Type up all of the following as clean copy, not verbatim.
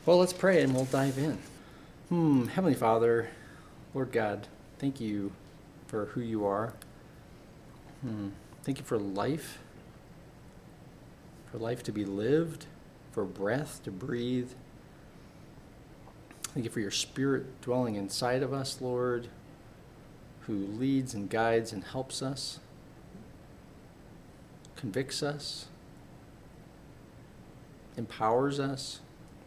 Well, let's pray and we'll dive in. Heavenly Father, Lord God, thank you for who you are. Thank you for life to be lived, for breath to breathe. Thank you for your Spirit dwelling inside of us, Lord, who leads and guides and helps us, convicts us, empowers us.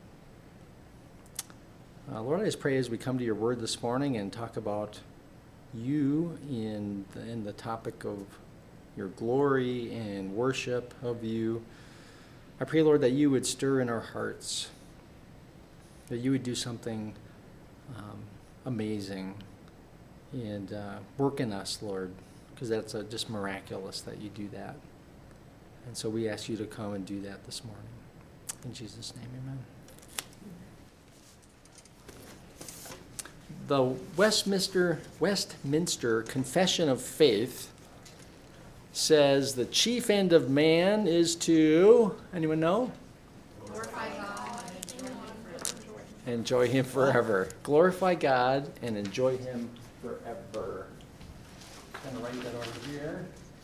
Lord, I just pray as we come to your word this morning and talk about you in the topic of your glory and worship of you, I pray, Lord, that you would stir in our hearts, that you would do something amazing and work in us, Lord, because that's just miraculous that you do that. And so we ask you to come and do that this morning. In Jesus' name, amen. The Westminster Confession of Faith says the chief end of man is to, anyone know? Glorify God and enjoy him forever. Glorify God and enjoy him forever. I'm going to write that over here.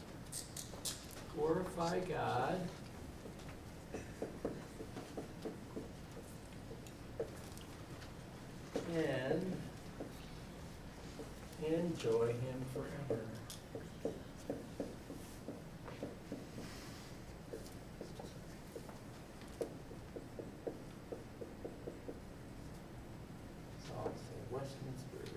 Glorify God and enjoy him forever. So I'll say Westminster.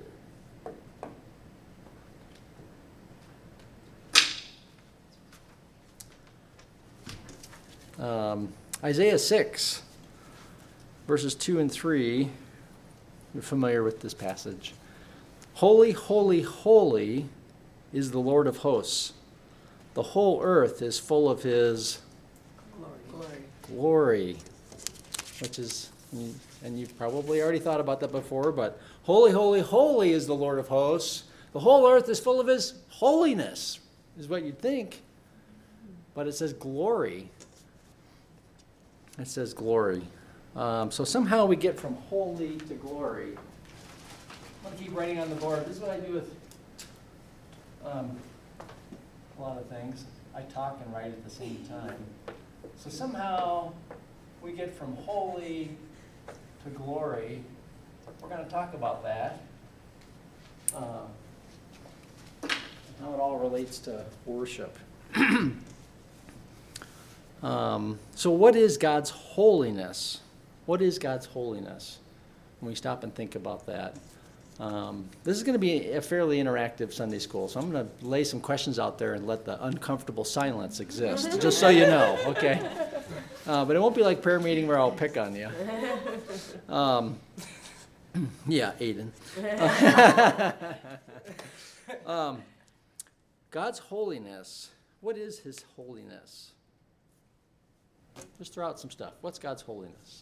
Isaiah 6, verses 2 and 3. You're familiar with this passage. Holy, holy, holy is the Lord of hosts. The whole earth is full of his glory. Which is, and you've probably already thought about that before, but holy, holy, holy is the Lord of hosts. The whole earth is full of his holiness, is what you'd think. But it says glory. It says glory. So somehow we get from holy to glory. I'm going to keep writing on the board. This is what I do with a lot of things. I talk and write at the same time. So somehow we get from holy to glory. We're going to talk about that. How it all relates to worship. So what is God's holiness? What is God's holiness? When we stop and think about that. This is going to be a fairly interactive Sunday school, so I'm going to lay some questions out there and let the uncomfortable silence exist, just so you know, okay? But it won't be like prayer meeting where I'll pick on you. Yeah, Aiden. God's holiness. What is his holiness? Just throw out some stuff. What's God's holiness?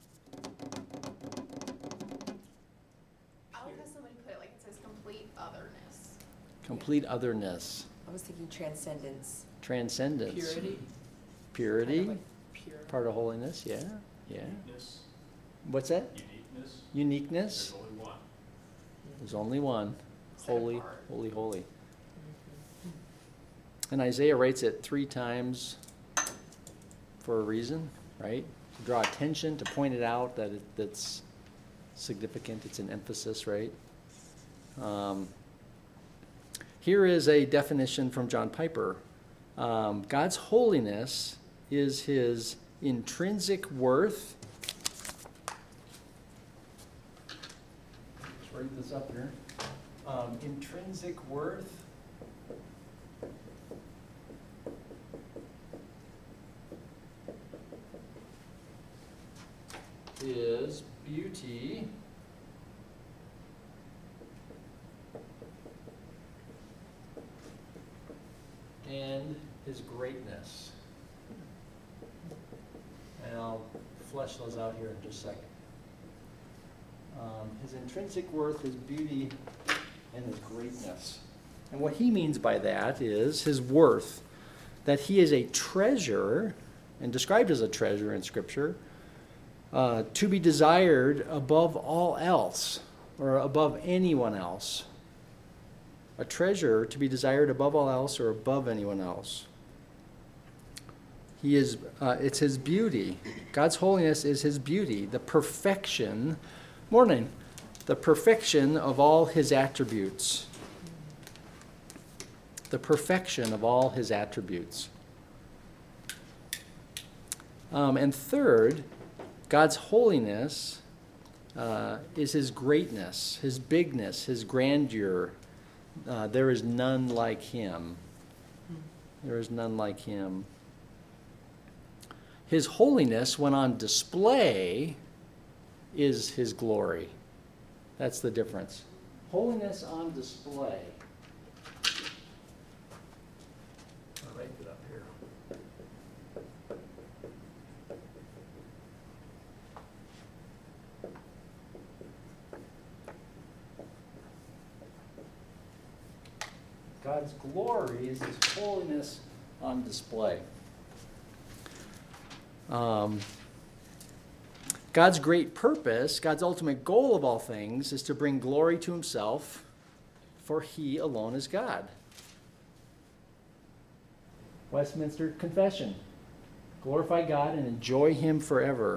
I like how somebody put it like it says complete otherness. Complete otherness. I was thinking transcendence. Transcendence. Purity. Kind of like pure. Part of holiness, yeah. Uniqueness. What's that? Uniqueness. Uniqueness. There's only one. There's only one. Set Holy, apart. holy, holy. And Isaiah writes it 3 times for a reason, right? To draw attention, to point it out that that's significant. It's an emphasis, right? Here is a definition from John Piper. God's holiness is his intrinsic worth. Let's write this up here. Intrinsic worth is beauty and his greatness. And I'll flesh those out here in just a second. His intrinsic worth, his beauty, and his greatness. And what he means by that is his worth, that he is a treasure, and described as a treasure in Scripture, To be desired above all else, or above anyone else. A treasure to be desired above all else or above anyone else. It's his beauty. God's holiness is his beauty, the perfection, the perfection of all his attributes. The perfection of all his attributes. And third, God's holiness is his greatness, his bigness, his grandeur. There is none like him. There is none like him. His holiness, when on display, is his glory. That's the difference. Holiness on display. I'll write it up here. God's glory is his holiness on display. God's great purpose, God's ultimate goal of all things, is to bring glory to himself, for he alone is God. Westminster Confession. Glorify God and enjoy him forever.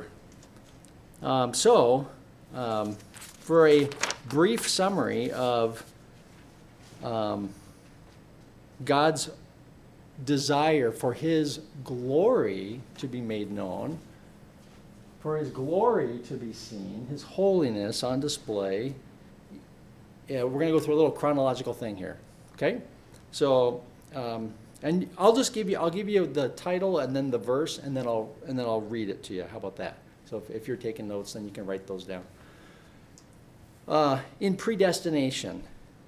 For a brief summary of God's desire for his glory to be made known, for his glory to be seen, his holiness on display. Yeah, we're going to go through a little chronological thing here. Okay? So, and I'll give you the title and then the verse, and then I'll read it to you. How about that? So if you're taking notes, then you can write those down. In predestination,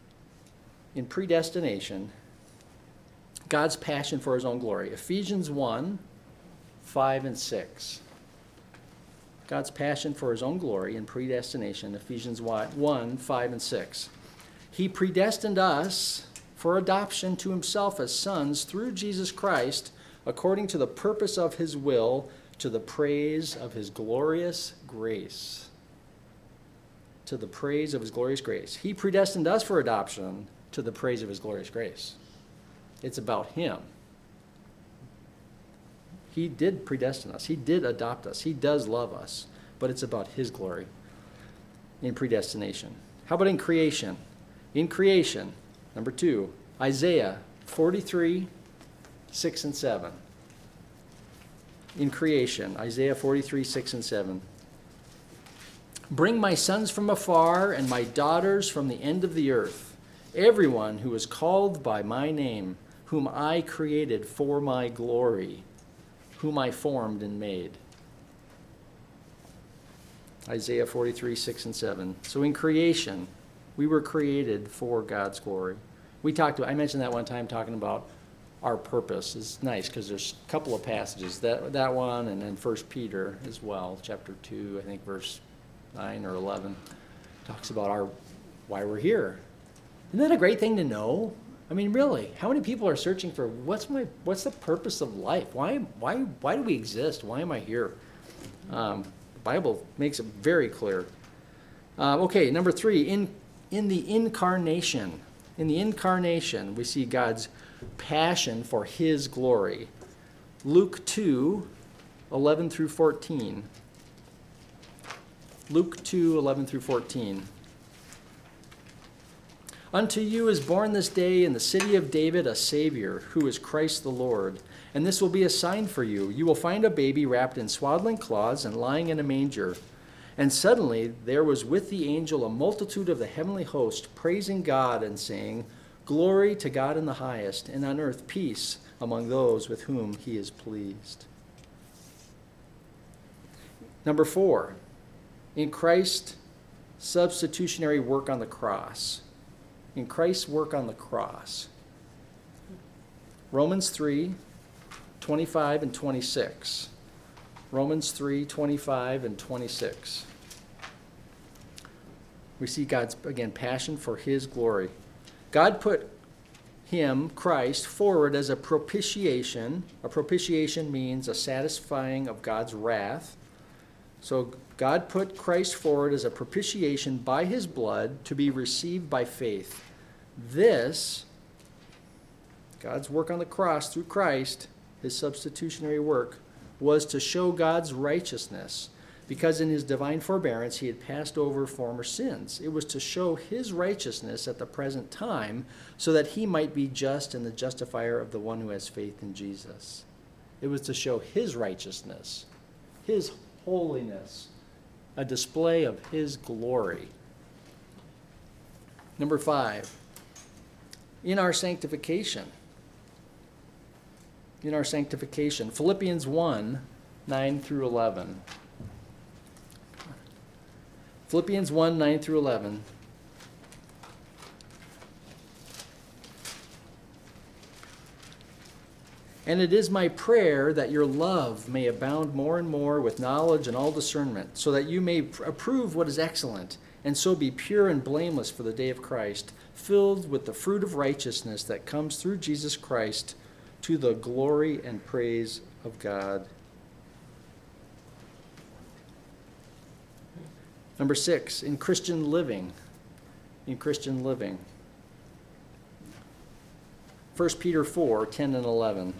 God's passion for his own glory. Ephesians 1, 5 and 6. God's passion for his own glory in predestination. Ephesians 1, 5 and 6. He predestined us for adoption to himself as sons through Jesus Christ, according to the purpose of his will, to the praise of his glorious grace. To the praise of his glorious grace. He predestined us for adoption to the praise of his glorious grace. It's about him. He did predestine us. He did adopt us. He does love us. But it's about his glory in predestination. How about in creation? In creation, number 2, Isaiah 43, 6 and 7. In creation, Isaiah 43, 6 and 7. Bring my sons from afar and my daughters from the end of the earth, everyone who is called by my name, whom I created for my glory, whom I formed and made. Isaiah 43, 6 and 7. So in creation, we were created for God's glory. I mentioned that one time talking about our purpose. It's nice because there's a couple of passages, that one and then 1 Peter as well, chapter 2, I think verse 9 or 11, talks about why we're here. Isn't that a great thing to know? I mean, really, how many people are searching for what's the purpose of life? Why do we exist? Why am I here? The Bible makes it very clear. Okay, number 3, in the incarnation. In the incarnation, we see God's passion for his glory. Luke 2, 11 through 14. Luke 2, 11 through 14. Unto you is born this day in the city of David a Savior, who is Christ the Lord. And this will be a sign for you. You will find a baby wrapped in swaddling cloths and lying in a manger. And suddenly there was with the angel a multitude of the heavenly host, praising God and saying, Glory to God in the highest, and on earth peace among those with whom he is pleased. Number 4, in Christ's substitutionary work on the cross. In Christ's work on the cross. Romans 3, 25 and 26. Romans 3, 25 and 26. We see God's, again, passion for his glory. God put him, Christ, forward as a propitiation. A propitiation means a satisfying of God's wrath So God put Christ forward as a propitiation by his blood to be received by faith. This, God's work on the cross through Christ, his substitutionary work, was to show God's righteousness, because in his divine forbearance he had passed over former sins. It was to show his righteousness at the present time, so that he might be just and the justifier of the one who has faith in Jesus. It was to show his righteousness, his holiness, a display of his glory. Number 5, in our sanctification. In our sanctification. Philippians 1, 9 through 11. Philippians 1, 9 through 11. And it is my prayer that your love may abound more and more with knowledge and all discernment, so that you may approve what is excellent, and so be pure and blameless for the day of Christ, filled with the fruit of righteousness that comes through Jesus Christ, to the glory and praise of God. Number 6, in Christian living. In Christian living. 1 Peter 4, 10 and 11.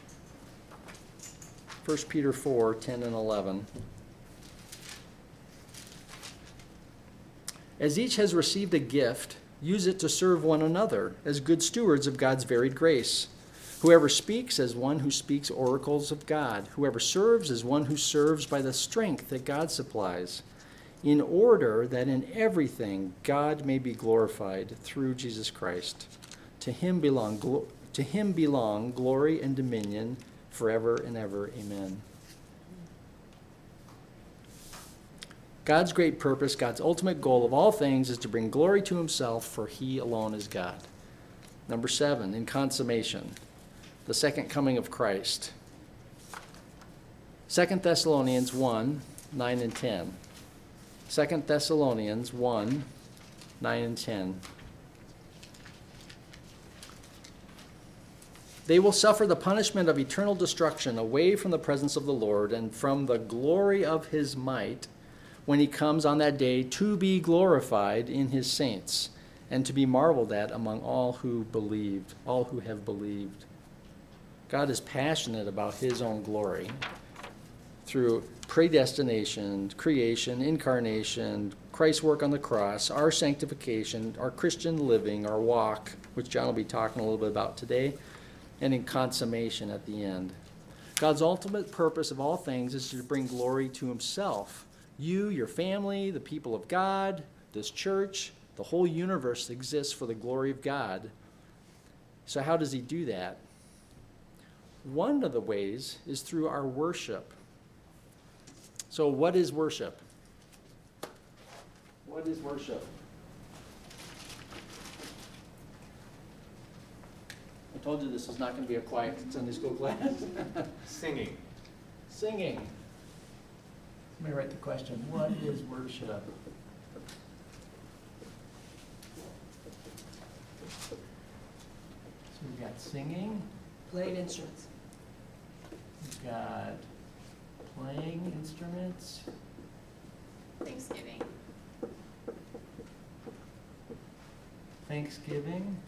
1 Peter 4, 10 and 11. As each has received a gift, use it to serve one another as good stewards of God's varied grace. Whoever speaks as one who speaks oracles of God. Whoever serves as one who serves by the strength that God supplies, in order that in everything God may be glorified through Jesus Christ. To him belong glory and dominion forever and ever. Amen. God's great purpose, God's ultimate goal of all things, is to bring glory to himself, for he alone is God. Number 7, in consummation, the second coming of Christ. 2 Thessalonians 1, 9 and 10. 2 Thessalonians 1, 9 and 10. They will suffer the punishment of eternal destruction away from the presence of the Lord and from the glory of his might when he comes on that day to be glorified in his saints and to be marveled at among all who believed, all who have believed. God is passionate about his own glory through predestination, creation, incarnation, Christ's work on the cross, our sanctification, our Christian living, our walk, which John will be talking a little bit about today, and in consummation at the end. God's ultimate purpose of all things is to bring glory to himself. You, your family, the people of God, this church, the whole universe exists for the glory of God. So how does he do that? One of the ways is through our worship. So what is worship? What is worship? I told you this is not going to be a quiet Sunday school class. Singing. Singing. Let me write the question. What is worship? So we've got singing. Playing instruments. We've got playing instruments. Thanksgiving. Thanksgiving.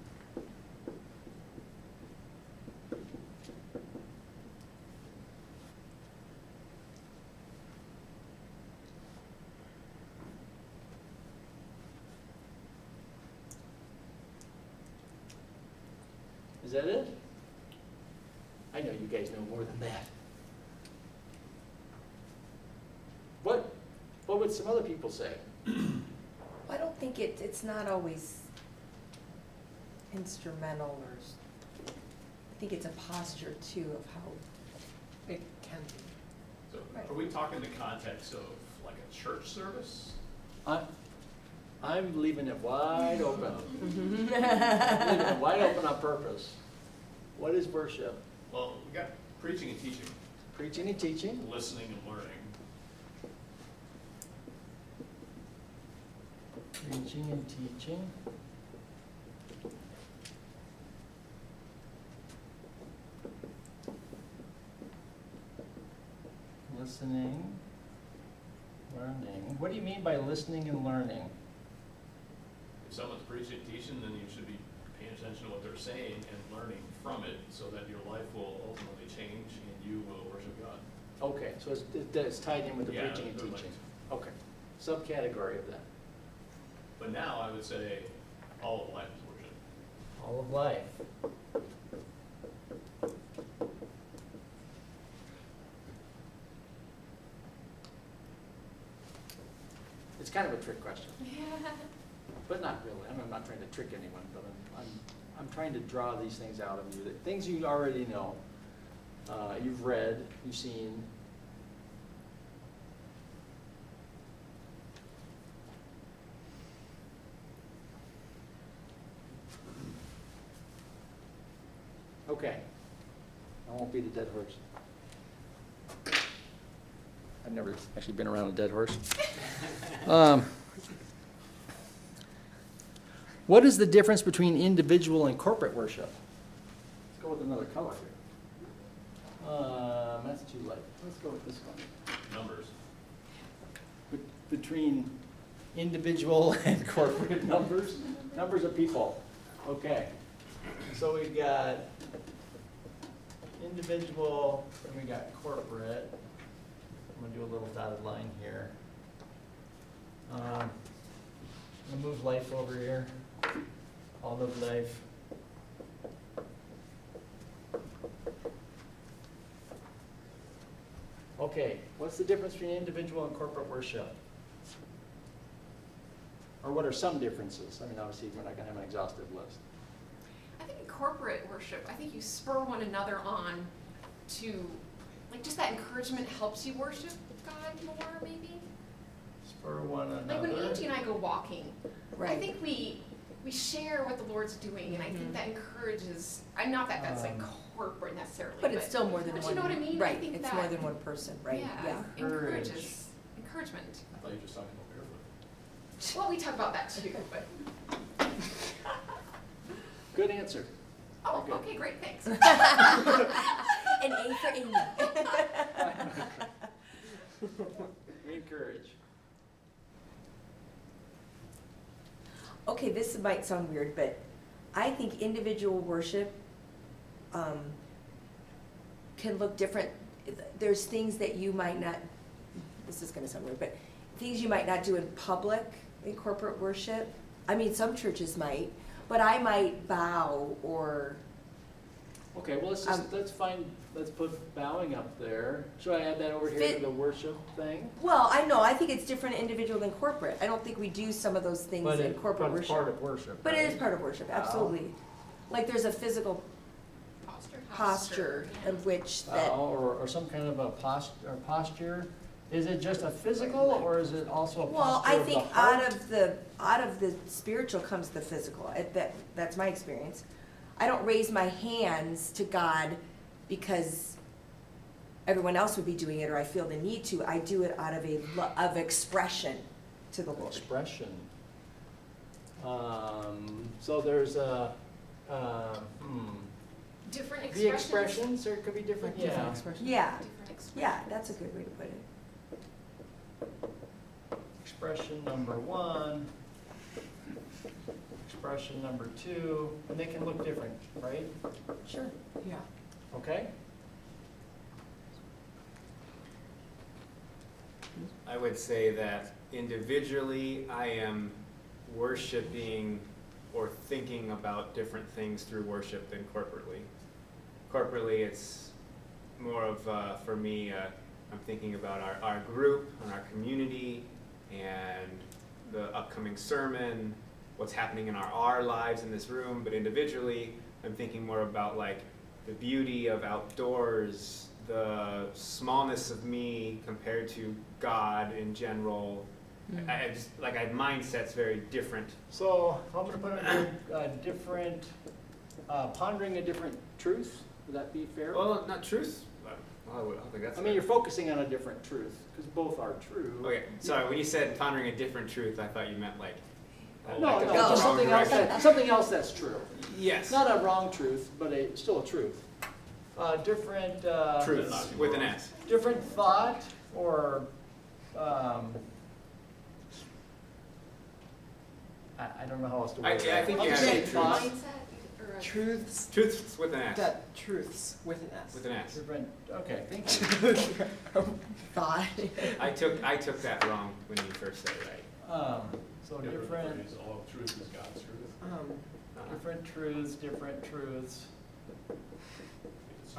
Is that it? I know you guys know more than that. What would some other people say? I don't think it's not always instrumental I think it's a posture too of how it can be. So Right. are we talking the context of like a church service? I'm leaving it wide open. Leaving it wide open on purpose. What is worship? Well, we got preaching and teaching, Preaching and teaching. listening and learning. Preaching and teaching. Listening learning. What do you mean by listening and learning? If someone's preaching, teaching, then you should be paying attention to what they're saying and learning from it so that your life will ultimately change and you will worship God. Okay, so it's tied in with the Yeah, preaching and they're teaching. linked. Okay, subcategory of that. But now I would say all of life is worship. All of life. It's kind of a trick question, but not really. I'm not trying to trick anyone, but I'm trying to draw these things out of you. The things you already know, you've read, you've seen. Okay, I won't beat a dead horse. I've never actually been around a dead horse. What is the difference between individual and corporate worship? Let's go with another color here. That's too light. Let's go with this one. Numbers. Between individual and corporate numbers? Numbers of people. Okay. So we've got individual, and we got corporate. I'm gonna do a little dotted line here. I'm gonna move life over here. All of life. Okay, what's the difference between individual and corporate worship? Or what are some differences? I mean, obviously, we're not gonna have an exhaustive list. I think in corporate worship, I think you spur one another on to, like, just that encouragement helps you worship God more, maybe? Spur one another. Like when Angie and I go walking, I Right. think we share what the Lord's doing, and I think that encourages, I'm not that that's like corporate necessarily. But it's still more than one. But you know what I mean? I Right, think it's that, more than one person, right? Yeah, encourages, encouragement. I thought you were just talking about barefoot. Well, we talk about that too, but, Good answer. oh, Very good. okay, great, thanks. An A for Amy. Encourage. Okay, this might sound weird, but I think individual worship can look different. There's things that you might not, this is gonna sound weird, but things you might not do in public in corporate worship. I mean, some churches might, but I might bow or, Okay, well, let's put bowing up there. Should I add that over here Fit- to the worship thing? well, I know, I think it's different individual than corporate. I don't think we do some of those things in corporate But it's part worship. of worship, But it is right? part of worship, absolutely. Like there's a physical posture yeah. of which that, Or some kind of a posture. Is it just a physical, or is it also a well, posture I of the think heart? out of the spiritual comes the physical. That's my experience. I don't raise my hands to God because everyone else would be doing it or I feel the need to. I do it out of of expression to the Lord. Expression. So there's a, Different expressions. the expressions, or it could be different, yeah. Yeah, Different expressions. yeah, that's a good way to put it. Expression number 1, expression number 2, and they can look different, right? Sure. Yeah. Okay? I would say that individually, I am worshiping or thinking about different things through worship than corporately. Corporately, it's more of, for me, I'm thinking about our group and our community and the upcoming sermon, what's happening in our lives in this room. But individually, I'm thinking more about like the beauty of outdoors, the smallness of me compared to God in general. I just, like, mindset's very different. So I'm gonna put a different, pondering a different truth. Would that be fair? Well, not truth. I don't think that's. I mean, you're focusing on a different truth, because both are true. Okay, sorry. When you said pondering a different truth, I thought you meant like. No, like no, the just wrong something else that's true. Yes. Not a wrong truth, but still a truth. Different. Truth with an S. Different thought or I don't know how else to I word that. think I'll you just have say to thought. Mindset or a- Truths, Truths with an S. that truths with an S. With an S. Different, okay, thank you. Thought. I took that wrong when you first said it right. So Yeah, but the different, phrase, all of truth is God's truth. different truths. It's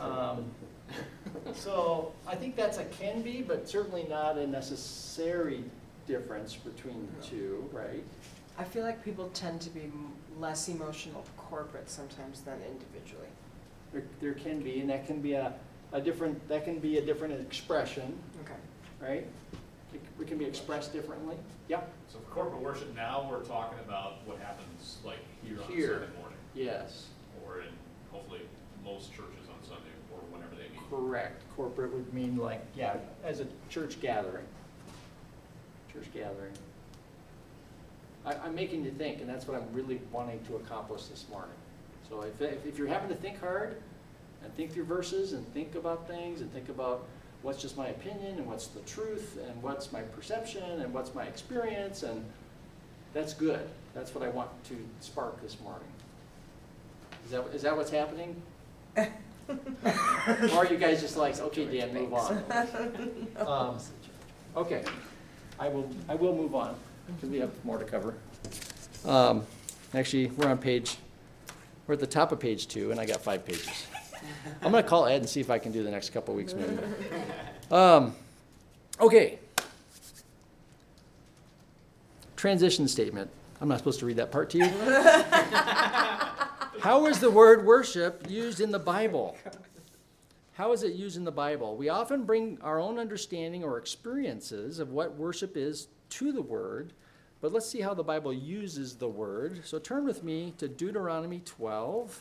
So I think that's a can be, but certainly not a necessary difference between the two, right? I feel like people tend to be less emotional corporate sometimes than individually. There can be, and that can be a different expression, Okay. right? It can be expressed differently. Yep. So for corporate worship now, we're talking about what happens like here on Here. Sunday morning, Yes, or in hopefully most churches on Sunday, or whenever they meet. correct. Corporate would mean like, yeah, as a church gathering. Church gathering. I'm making you think, and that's what I'm really wanting to accomplish this morning. So if you're having to think hard, and think through verses, and think about things, and think about what's just my opinion, and what's the truth, and what's my perception, and what's my experience, and that's good. That's what I want to spark this morning. Is that what's happening? Or are you guys just like, okay, Dan, move on? Okay, I will move on, because we have more to cover. Actually, we're at the top of page 2, and I got 5 pages. I'm gonna call Ed and see if I can do the next couple weeks maybe. Okay. Transition statement. I'm not supposed to read that part to you. How is the word worship used in the Bible? How is it used in the Bible? We often bring our own understanding or experiences of what worship is to the word, but let's see how the Bible uses the word. So turn with me to Deuteronomy 12.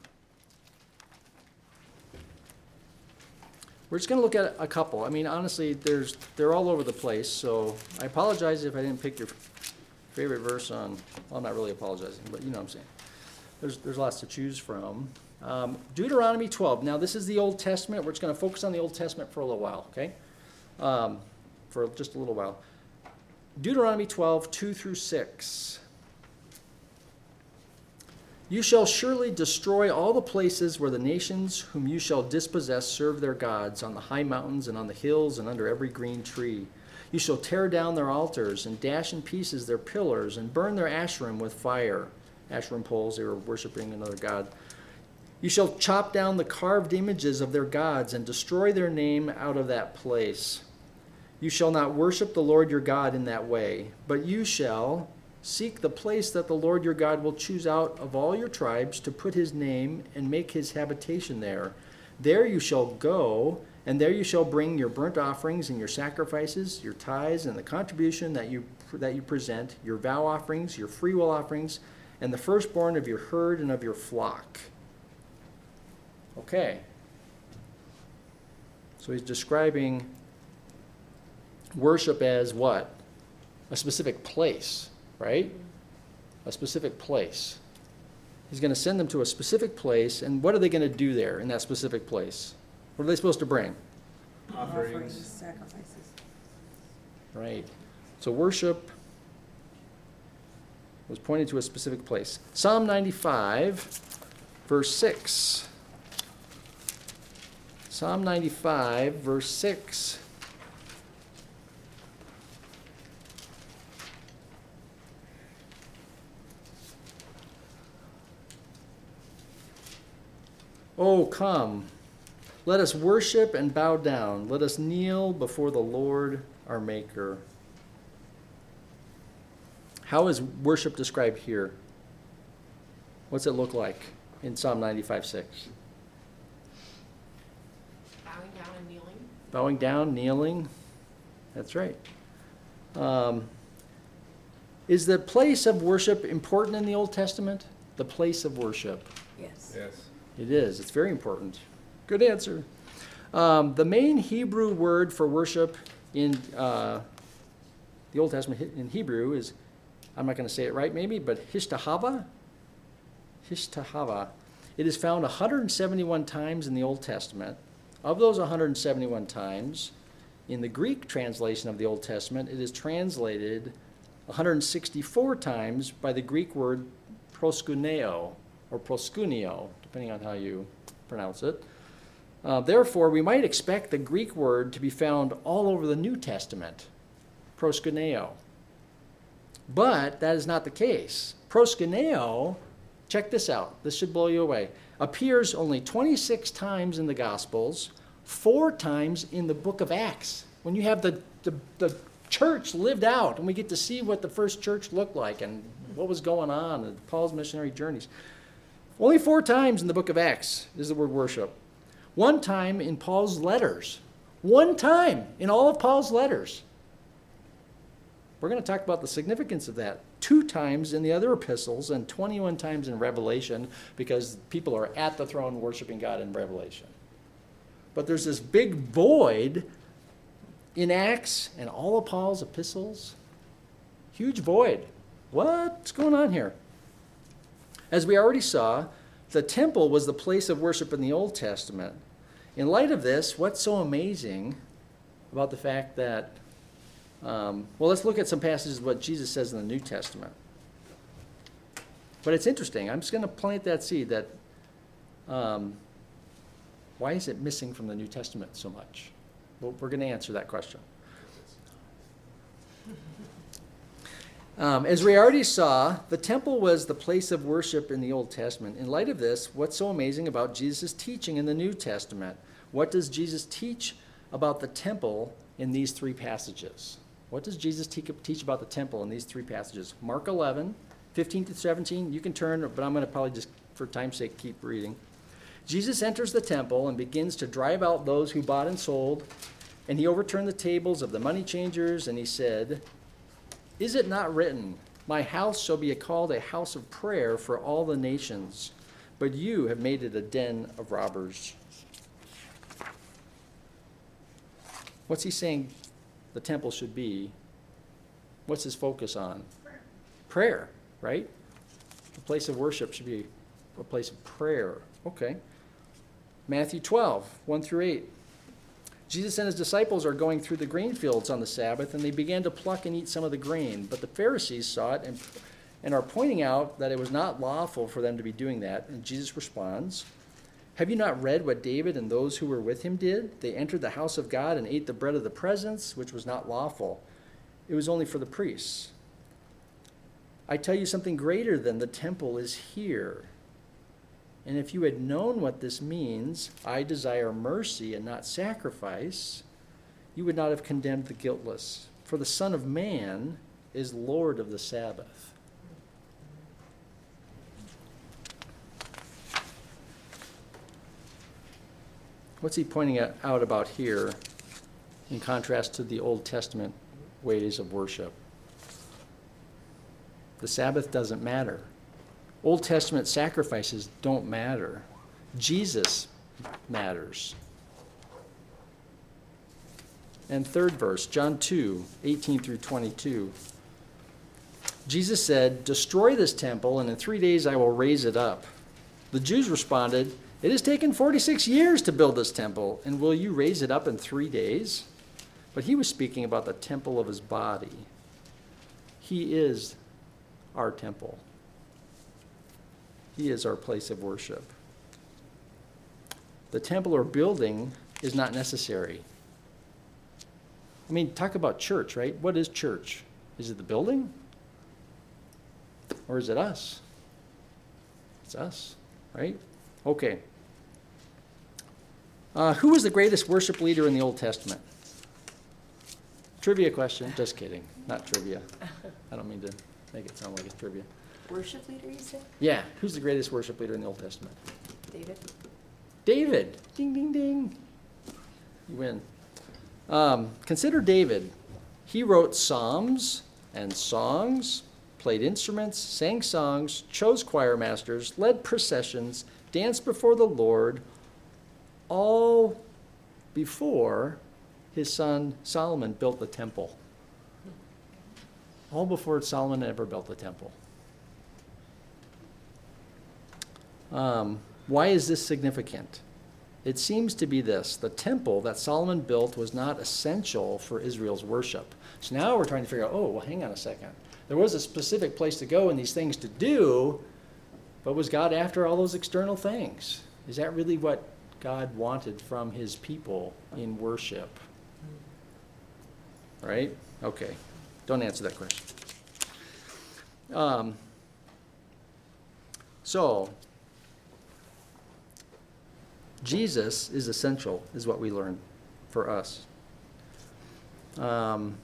We're just going to look at a couple. I mean, honestly, they're all over the place, so I apologize if I didn't pick your favorite verse on, well, I'm not really apologizing, but you know what I'm saying. There's lots to choose from. Deuteronomy 12. Now, this is the Old Testament. We're just going to focus on the Old Testament for a little while, okay? For just a little while. Deuteronomy 12, 2 through 6. You shall surely destroy all the places where the nations whom you shall dispossess serve their gods, on the high mountains and on the hills and under every green tree. You shall tear down their altars and dash in pieces their pillars and burn their Asherim with fire. Asherim poles, they were worshiping another god. You shall chop down the carved images of their gods and destroy their name out of that place. You shall not worship the Lord your God in that way, but you shall seek the place that the Lord your God will choose out of all your tribes to put his name and make his habitation there. There you shall go, and there you shall bring your burnt offerings and your sacrifices, your tithes, and the contribution that you present, your vow offerings, your freewill offerings, and the firstborn of your herd and of your flock. Okay. So he's describing worship as what? A specific place, right? A specific place. He's going to send them to a specific place, and what are they going to do there in that specific place? What are they supposed to bring? Offerings. Sacrifices. Right. So worship was pointed to a specific place. Psalm 95, verse 6. Psalm 95, verse 6. Oh, come, let us worship and bow down. Let us kneel before the Lord our Maker. How is worship described here? What's it look like in Psalm 95:6? Bowing down and kneeling. Bowing down, kneeling. That's right. Is the place of worship important in the Old Testament? The place of worship. Yes. Yes. It is. It's very important. Good answer. The main Hebrew word for worship in the Old Testament in Hebrew is, I'm not going to say it right maybe, but hishtahava. Hishtahava. It is found 171 times in the Old Testament. Of those 171 times, in the Greek translation of the Old Testament, it is translated 164 times by the Greek word proskuneo, or proskuneo, depending on how you pronounce it. Therefore, we might expect the Greek word to be found all over the New Testament, proskuneo. But that is not the case. Proskuneo, check this out, this should blow you away, appears only 26 times in the Gospels, 4 times in the book of Acts. When you have the church lived out, and we get to see what the first church looked like and what was going on in Paul's missionary journeys. Only 4 times in the book of Acts is the word worship. 1 time in Paul's letters. 1 time in all of Paul's letters. We're going to talk about the significance of that. 2 times in the other epistles and 21 times in Revelation, because people are at the throne worshiping God in Revelation. But there's this big void in Acts and all of Paul's epistles. Huge void. What's going on here? As we already saw, the temple was the place of worship in the Old Testament. In light of this, what's so amazing about the fact that, well, let's look at some passages of what Jesus says in the New Testament. But it's interesting. I'm just going to plant that seed that, why is it missing from the New Testament so much? Well, we're going to answer that question. As we already saw, the temple was the place of worship in the Old Testament. In light of this, what's so amazing about Jesus' teaching in the New Testament? What does Jesus teach about the temple in these 3 passages? What does Jesus teach about the temple in these 3 passages? Mark 11, 15 to 17. You can turn, but I'm going to probably just, for time's sake, keep reading. Jesus enters the temple and begins to drive out those who bought and sold, and he overturned the tables of the money changers, and he said, "Is it not written, 'My house shall be called a house of prayer for all the nations,' but you have made it a den of robbers"? What's he saying the temple should be? What's his focus on? Prayer, right? The place of worship should be a place of prayer. Okay. Matthew 12, 1 through 8. Jesus and his disciples are going through the grain fields on the Sabbath, and they began to pluck and eat some of the grain. But the Pharisees saw it and are pointing out that it was not lawful for them to be doing that. And Jesus responds, "Have you not read what David and those who were with him did? They entered the house of God and ate the bread of the presence, which was not lawful. It was only for the priests. I tell you, something greater than the temple is here. And if you had known what this means, 'I desire mercy and not sacrifice,' you would not have condemned the guiltless. For the Son of Man is Lord of the Sabbath." What's he pointing out about here in contrast to the Old Testament ways of worship? The Sabbath doesn't matter. Old Testament sacrifices don't matter. Jesus matters. And 3rd verse, John 2, 18 through 22. Jesus said, "Destroy this temple, and in 3 days I will raise it up." The Jews responded, "It has taken 46 years to build this temple, and will you raise it up in 3 days?" But he was speaking about the temple of his body. He is our temple. He is our place of worship. The temple or building is not necessary. I mean, talk about church, right? What is church? Is it the building? Or is it us? It's us, right? Okay. Who was the greatest worship leader in the Old Testament? Trivia question. Just kidding. Not trivia. I don't mean to make it sound like it's trivia. Worship leader, you said? Yeah. Who's the greatest worship leader in the Old Testament? David? David. Ding, ding, ding. You win. Consider David. He wrote psalms and songs, played instruments, sang songs, chose choir masters, led processions, danced before the Lord, all before his son Solomon built the temple. All before Solomon ever built the temple. Why is this significant? It seems to be this: the temple that Solomon built was not essential for Israel's worship. So now we're trying to figure out, oh, well, hang on a second. There was a specific place to go and these things to do, but was God after all those external things? Is that really what God wanted from his people in worship? Right? Okay. Don't answer that question. So, Jesus is essential, is what we learn for us. How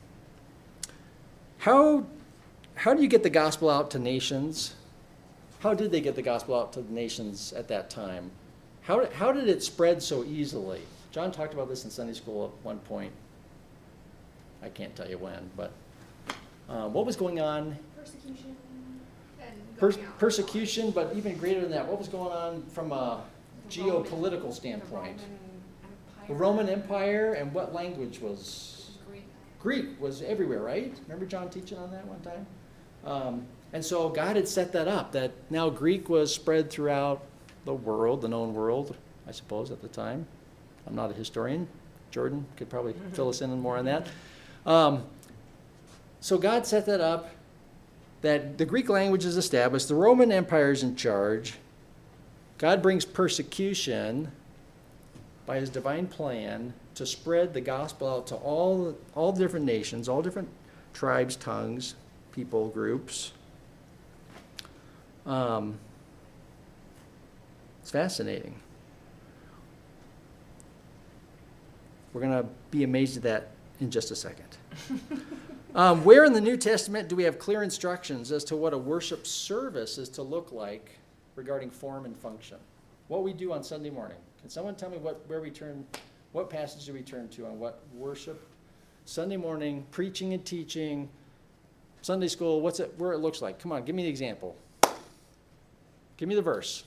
do you get the gospel out to nations? How did they get the gospel out to the nations at that time? How did it spread so easily? John talked about this in Sunday school at one point. I can't tell you when, but what was going on? Persecution and going out. Persecution, but even greater than that, what was going on from a The Roman- geopolitical standpoint? The The Roman Empire, and what language was? Greek. Greek was everywhere, right? Remember John teaching on that one time? And so God had set that up, that now Greek was spread throughout the world, the known world, I suppose, at the time. I'm not a historian. Jordan could probably fill us in on more on that. So God set that up, that the Greek language is established, the Roman Empire is in charge. God brings persecution by his divine plan to spread the gospel out to all different nations, all different tribes, tongues, people groups. It's fascinating. We're going to be amazed at that in just a second. Where in the New Testament do we have clear instructions as to what a worship service is to look like regarding form and function? What we do on Sunday morning. Can someone tell me what passage do we turn to on what worship? Sunday morning, preaching and teaching, Sunday school, where it looks like? Come on, give me the example. Give me the verse.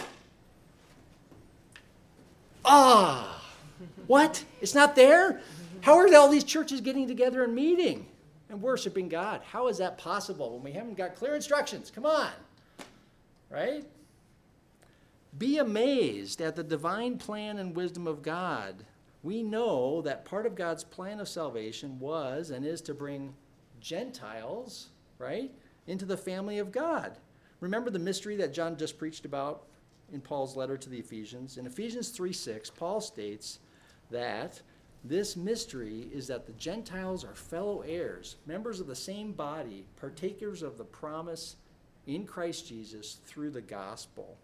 What? It's not there? How are all these churches getting together and meeting and worshiping God? How is that possible when we haven't got clear instructions? Come on. Right? Be amazed at the divine plan and wisdom of God. We know that part of God's plan of salvation was and is to bring Gentiles, right, into the family of God. Remember the mystery that John just preached about in Paul's letter to the Ephesians? In Ephesians 3:6, Paul states that this mystery is that the Gentiles are fellow heirs, members of the same body, partakers of the promise in Christ Jesus through the gospel.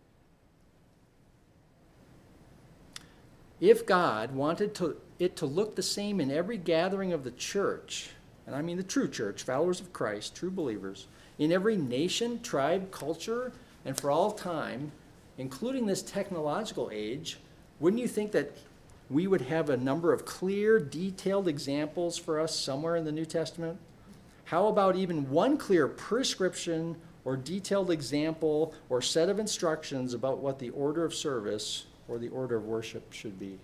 If God wanted it to look the same in every gathering of the church, and I mean the true church, followers of Christ, true believers, in every nation, tribe, culture, and for all time, including this technological age, wouldn't you think that we would have a number of clear, detailed examples for us somewhere in the New Testament? How about even one clear prescription or detailed example or set of instructions about what the order of service or the order of worship should be?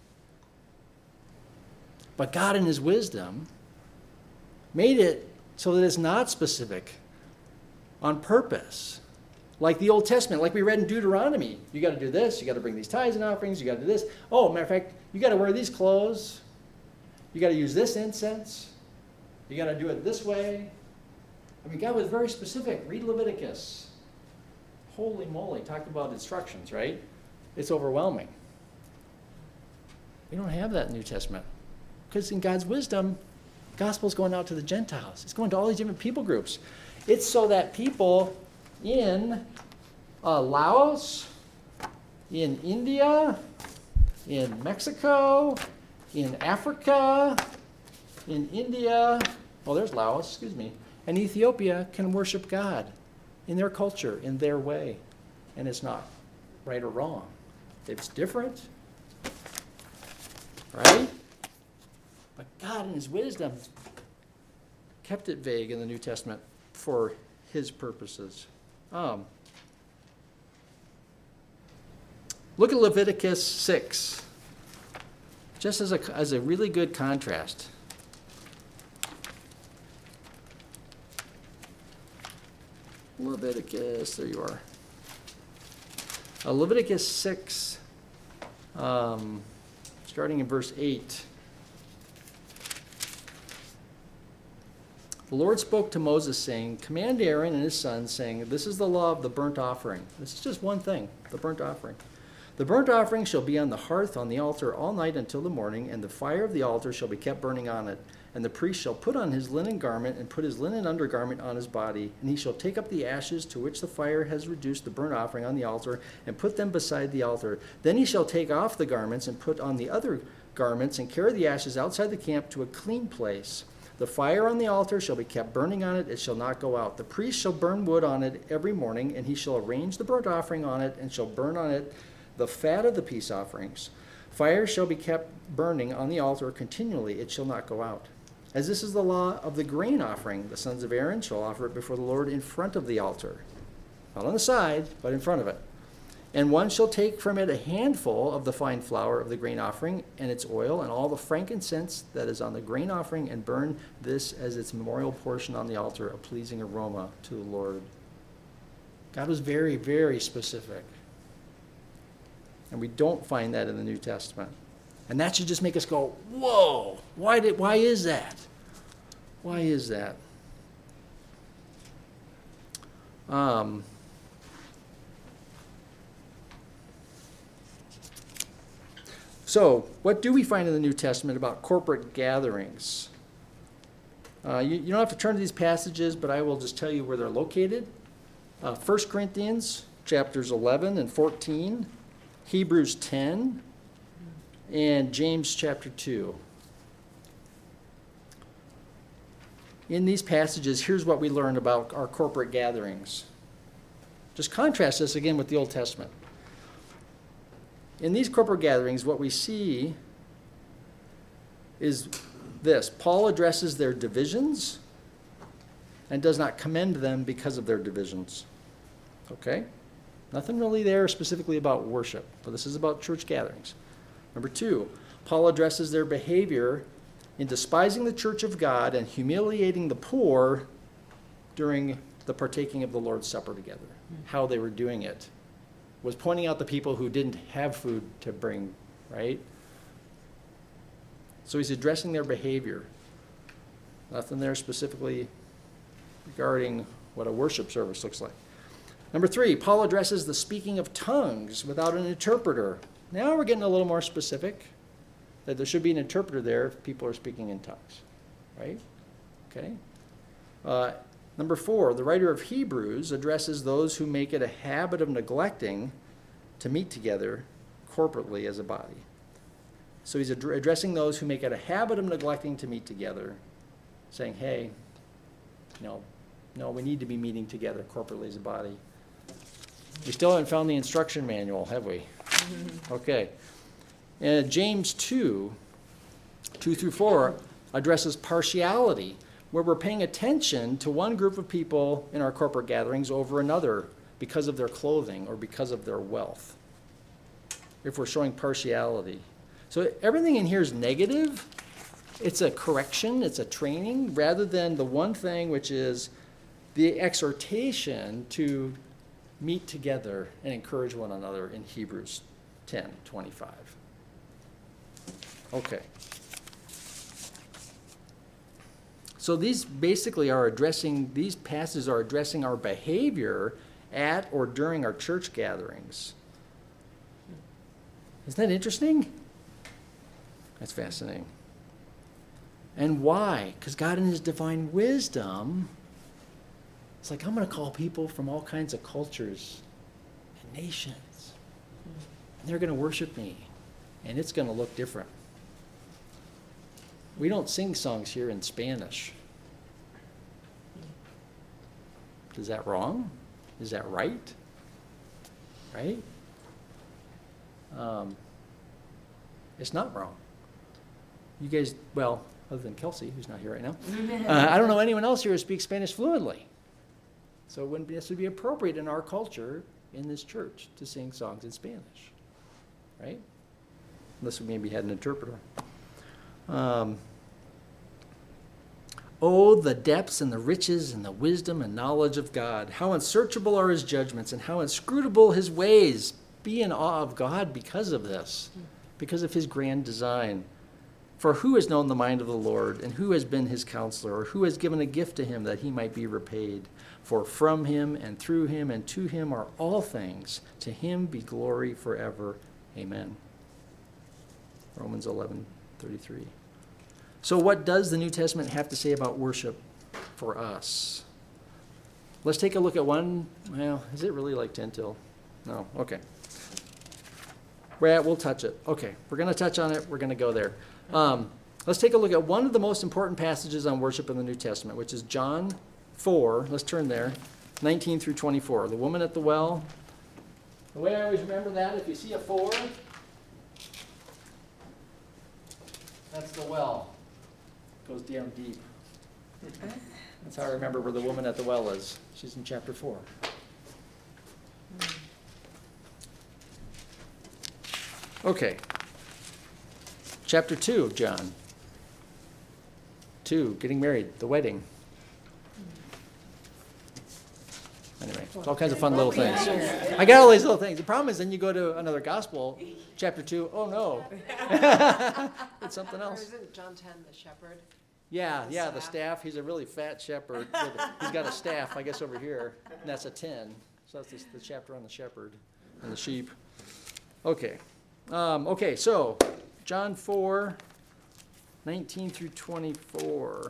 But God in his wisdom made it so that it's not specific on purpose. Like the Old Testament, like we read in Deuteronomy. You got to do this, you got to bring these tithes and offerings, you got to do this. Oh, matter of fact, you got to wear these clothes. You got to use this incense. You got to do it this way. I mean, God was very specific. Read Leviticus. Holy moly, talk about instructions, right? It's overwhelming. We don't have that in the New Testament. Because in God's wisdom, the gospel's going out to the Gentiles. It's going to all these different people groups. It's so that people in Laos, in India, in Mexico, in Africa, in India, there's Laos, excuse me, and Ethiopia can worship God in their culture, in their way. And it's not right or wrong. It's different, right? But God in his wisdom kept it vague in the New Testament for his purposes. Look at Leviticus 6, just as a really good contrast. Leviticus, there you are. Leviticus 6, starting in verse 8. the Lord spoke to Moses, saying, command Aaron and his sons, saying, this is the law of the burnt offering. This is just one thing, the burnt offering. The burnt offering shall be on the hearth on the altar all night until the morning, and the fire of the altar shall be kept burning on it. And the priest shall put on his linen garment and put his linen undergarment on his body, and he shall take up the ashes to which the fire has reduced the burnt offering on the altar and put them beside the altar. Then he shall take off the garments and put on the other garments and carry the ashes outside the camp to a clean place. The fire on the altar shall be kept burning on it, it shall not go out. The priest shall burn wood on it every morning, and he shall arrange the burnt offering on it and shall burn on it the fat of the peace offerings. Fire shall be kept burning on the altar continually, it shall not go out. As this is the law of the grain offering, the sons of Aaron shall offer it before the Lord in front of the altar. Not on the side, but in front of it. And one shall take from it a handful of the fine flour of the grain offering and its oil and all the frankincense that is on the grain offering, and burn this as its memorial portion on the altar, a pleasing aroma to the Lord. God was very, very specific. And we don't find that in the New Testament. And that should just make us go, whoa, why is that? Why is that? So, what do we find in the New Testament about corporate gatherings? You don't have to turn to these passages, but I will just tell you where they're located. 1 Corinthians chapters 11 and 14, Hebrews 10, and James chapter 2. In these passages, here's what we learn about our corporate gatherings. Just contrast this again with the Old Testament. In these corporate gatherings, what we see is this. Paul addresses their divisions and does not commend them because of their divisions. Okay? Nothing really there specifically about worship, but this is about church gatherings. Number 2, Paul addresses their behavior in despising the church of God and humiliating the poor during the partaking of the Lord's Supper together. How they were doing it was pointing out the people who didn't have food to bring, right? So he's addressing their behavior. Nothing there specifically regarding what a worship service looks like. Number 3, Paul addresses the speaking of tongues without an interpreter. Now we're getting a little more specific, that there should be an interpreter there if people are speaking in tongues, right? Okay. Number 4, the writer of Hebrews addresses those who make it a habit of neglecting to meet together corporately as a body. So he's addressing those who make it a habit of neglecting to meet together, saying, hey, no, we need to be meeting together corporately as a body. We still haven't found the instruction manual, have we? Okay. And James 2 through 4 addresses partiality, where we're paying attention to one group of people in our corporate gatherings over another because of their clothing or because of their wealth. If we're showing partiality. So everything in here is negative. It's a correction, it's a training, rather than the one thing which is the exhortation to meet together and encourage one another in Hebrews 10:25. Okay. So these basically are addressing, these passages are addressing our behavior at or during our church gatherings. Isn't that interesting? That's fascinating. And why? Because God in his divine wisdom, it's like, I'm going to call people from all kinds of cultures and nations. And they're going to worship me. And it's going to look different. We don't sing songs here in Spanish. Is that wrong? Is that right? Right? It's not wrong. You guys, well, other than Kelsey, who's not here right now, I don't know anyone else here who speaks Spanish fluently. So it wouldn't be necessarily be appropriate in our culture in this church to sing songs in Spanish, right? Unless we maybe had an interpreter. Oh, the depths and the riches and the wisdom and knowledge of God. How unsearchable are his judgments and how inscrutable his ways. Be in awe of God because of this, because of his grand design. For who has known the mind of the Lord, and who has been his counselor, or who has given a gift to him that he might be repaid? For from him and through him and to him are all things. To him be glory forever. Amen. Romans 11:33. So what does the New Testament have to say about worship for us? Let's take a look at one. Well, is it really like 10 till? No, okay. We'll touch it. Okay, we're going to touch on it. We're going to go there. Let's take a look at one of the most important passages on worship in the New Testament, which is John 4. Let's turn there, 19 through 24. The woman at the well. The way I always remember that, if you see a 4, that's the well. It goes down deep. That's how I remember where the woman at the well is. She's in chapter 4. Okay. Chapter 2 of John. 2, getting married, the wedding. Anyway, it's all kinds of fun little things. I got all these little things. The problem is then you go to another gospel, chapter 2, oh no. It's something Or else. isn't John 10 the shepherd? Yeah, The yeah, the staff. staff. He's a really fat shepherd. He's got a staff, I guess, over here, and that's a 10. So that's the chapter on the shepherd and the sheep. Okay. Okay, so John 4, 19 through 24.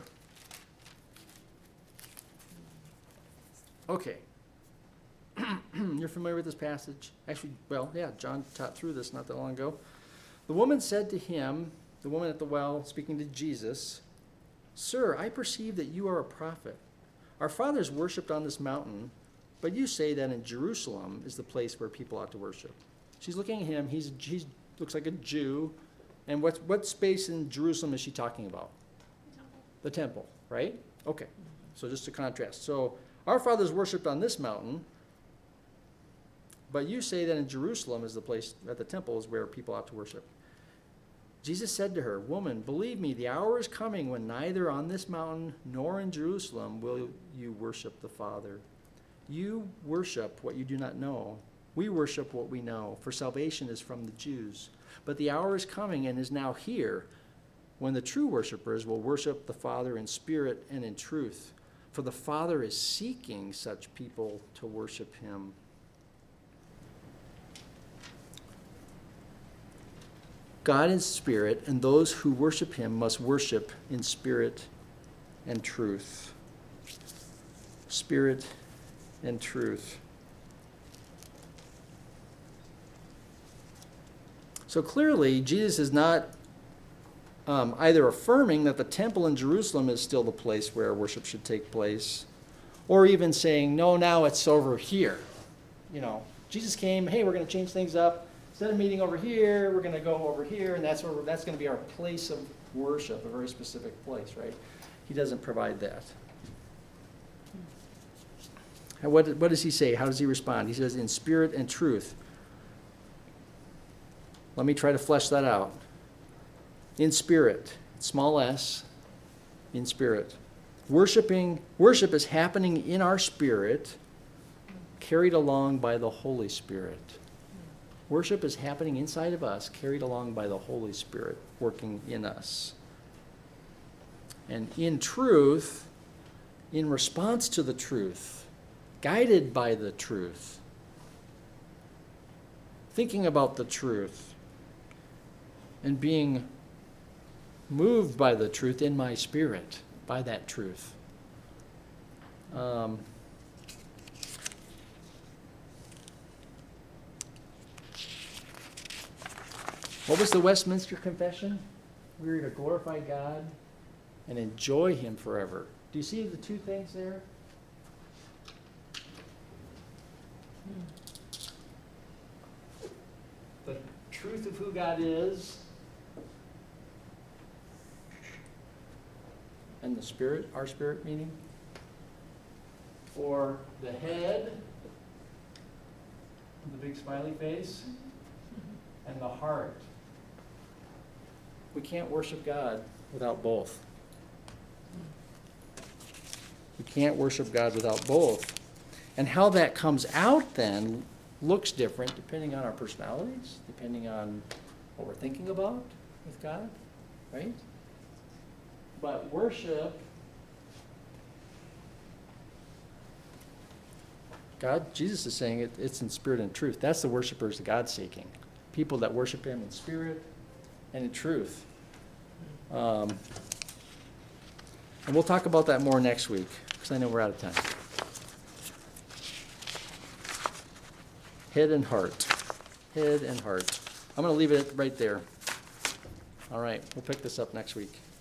Okay. You're familiar with this passage? Actually, well, yeah, John taught through this not that long ago. The woman said to him, the woman at the well, speaking to Jesus, "Sir, I perceive that you are a prophet. Our fathers worshipped on this mountain, but you say that in Jerusalem is the place where people ought to worship." She's looking at him. He looks like a Jew. And what space in Jerusalem is she talking about? The temple, right? Okay. So just to contrast. So our fathers worshipped on this mountain, but you say that in Jerusalem is the place, at the temple is where people ought to worship. Jesus said to her, "Woman, believe me, the hour is coming when neither on this mountain nor in Jerusalem will you worship the Father. You worship what you do not know. We worship what we know, for salvation is from the Jews. But the hour is coming and is now here when the true worshipers will worship the Father in spirit and in truth, for the Father is seeking such people to worship him." God is spirit, and those who worship him must worship in spirit and truth. Spirit and truth. So clearly, Jesus is not either affirming that the temple in Jerusalem is still the place where worship should take place, or even saying, no, now it's over here. You know, Jesus came, hey, we're going to change things up. Instead of meeting over here, we're going to go over here, and that's going to be our place of worship, a very specific place, right? He doesn't provide that. And what does he say? How does he respond? He says, in spirit and truth. Let me try to flesh that out. In spirit, small s, in spirit. Worship is happening in our spirit, carried along by the Holy Spirit. Worship is happening inside of us, carried along by the Holy Spirit, working in us. And in truth, in response to the truth, guided by the truth, thinking about the truth, and being moved by the truth in my spirit, by that truth. What was the Westminster Confession? We are to glorify God and enjoy him forever. Do you see the two things there? The truth of who God is, and the spirit, our spirit meaning, or the head, the big smiley face, and the heart. We can't worship God without both. We can't worship God without both. And how that comes out then looks different depending on our personalities, depending on what we're thinking about with God. right? But worship, God, Jesus is saying it's in spirit and truth. That's the worshipers that God's seeking. People that worship him in spirit and in truth. And we'll talk about that more next week, because I know we're out of time. Head and heart. Head and heart. I'm going to leave it right there. All right, we'll pick this up next week.